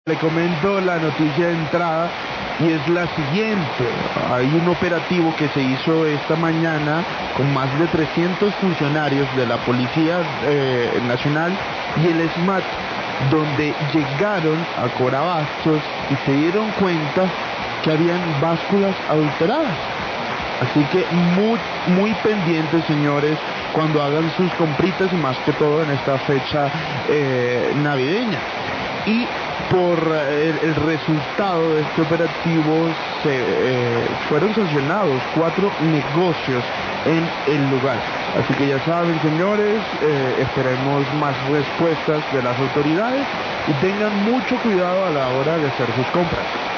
Le comento la noticia de entrada y es la siguiente. Hay un operativo que se hizo esta mañana con más de 300 funcionarios de la Policía Nacional y el SMAT, donde llegaron a Corabastos y se dieron cuenta que habían básculas adulteradas. Así que muy pendientes, señores, cuando hagan sus compritas y más que todo en esta fecha navideña. Y por el resultado de este operativo fueron sancionados 4 negocios en el lugar. Así que ya saben, señores, esperemos más respuestas de las autoridades y tengan mucho cuidado a la hora de hacer sus compras.